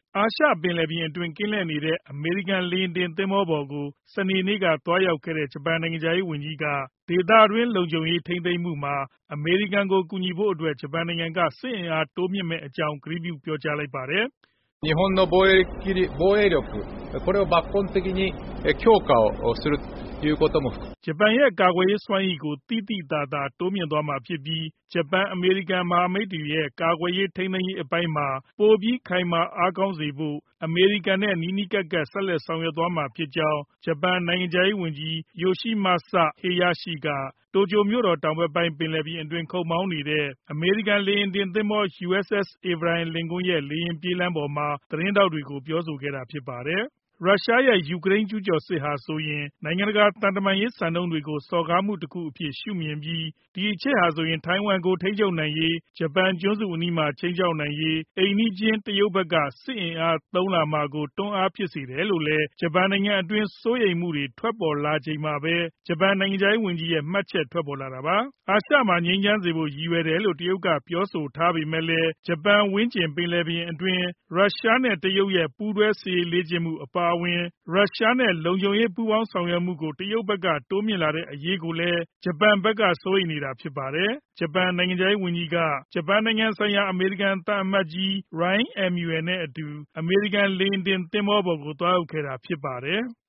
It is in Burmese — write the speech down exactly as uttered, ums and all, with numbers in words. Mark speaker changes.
Speaker 1: အာရှပင်လယ်ပြင်အတွင်းကင်းလှည့်နေတဲ့ အမေရိကန်လေယာဉ်တင်သင်္ဘောပေါ်ကို စနေနေ့ကသွားရောက်ခဲ့တဲ့ ဂျပန်နိုင်ငံခြားရေးဝန်ကြီးက ဒေသတွင်းလုံခြုံရေးထိန်းသိမ်းမှုမှာ အမေရိကန်ကိုကူညီဖို့အတွက် ဂျပန်နိုင်ငံက စစ်အင်အားတိုးမြှင့်မယ့်အကြောင်း ကတိပြုပြောကြားလိုက်ပါတယ်။
Speaker 2: "日本の防衛力、これを抜本的に強化をするということも"
Speaker 1: ဂျပန်ရဲ့ကာကွယ်ရေးစွမ်းရည်ကို သိသိသာသာတိုးမြှင့်သွားမှာဖြစ်ပြီး ဂျပန်-အမေရိကန်မဟာမိတ်တွေရဲ့ ကာကွယ်ရေးထိန်းသိမ်းရေးအပိုင်းမှာ ပိုပြီးခိုင်မာအားကောင်းစေဖို့ အမေရိကန်နဲ့ နီးနီးကပ်ကပ် ဆက်လက်ဆောင်ရွက်သွားမှာဖြစ်ကြောင်း ဂျပန်နိုင်ငံခြားရေးဝန်ကြီး Yoshimasa Hayashi က တိုကျိုမြို့တော်တောင်ဘက်ပိုင်း ပင်လယ်ပြင်အတွင်း ခုတ်မောင်းနေတဲ့ အမေရိကန်လေယာဉ်တင်သင်္ဘော ယူအက်စ်အက်စ် Abraham Lincoln ရဲ့ လေယာဉ်ပြေးလမ်းပေါ်မှာ သတင်းထောက်တွေကို ပြောဆိုခဲ့တာဖြစ်ပါတယ်။ ရုရှားရဲ့ယူကရိန်းကျူးကျော်စစ်ဟာဆိုရင် နိုင်ငံတကာသံတမန်ရေးစံနှုန်းတွေကို စော်ကားမှုတခုအဖြစ်ရှုမြင်ပြီး ဒီအချက်ဟာဆိုရင် ထိုင်ဝမ်ကိုထိန်းချုပ်နိုင်ရေး၊ ဂျပန်ကျွန်းစုအနီးမှာ ခြိမ်းခြောက်နိုင်ရေး အိမ်နီးချင်းတရုတ်ဘက်က စစ်အင်အားသုံးလာမှာကို တွန်းအားဖြစ်စေတယ်လို့လည်း ဂျပန်နိုင်ငံတွင်း စိုးရိမ်မှုတွေထွက်ပေါ်လာချိန်မှာပဲ ဂျပန်နိုင်ငံခြားရေးဝန်ကြီးရဲ့ မှတ်ချက်ထွက်ပေါ်လာတာပါ။ အာရှမှာငြိမ်းချမ်းစေဖို့ရည်ရွယ်တယ်လို့ တရုတ်ကပြောဆိုထားပေမဲ့လည်း ဂျပန်ဝန်းကျင်ပင်လယ်ပြင်အတွင်း ရုရှားနဲ့တရုတ်ရဲ့ ပူးတွဲစစ်ရေးလေ့ကျင့်မှုအပါအဝင် ရုရှားနဲ့လုံခြုံရေးပူးပေါင်းဆောင်ရွက်မှုကို တရုတ်ဘက်ကတိုးမြှင့်လာတဲ့အရေးကိုလည်း ဂျပန်ဘက်ကစိုးရိမ်နေတာဖြစ်ပါတယ်။ ဂျပန်နိုင်ငံခြားရေးဝန်ကြီးက ဂျပန်နိုင်ငံဆိုင်ရာ အမေရိကန်သံအမတ်ကြီး Rahm Emanuel နဲ့အတူ အမေရိကန်လေယာဉ်တင်သင်္ဘောပေါ်ကို သွားရောက်ခဲ့တာဖြစ်ပါတယ်။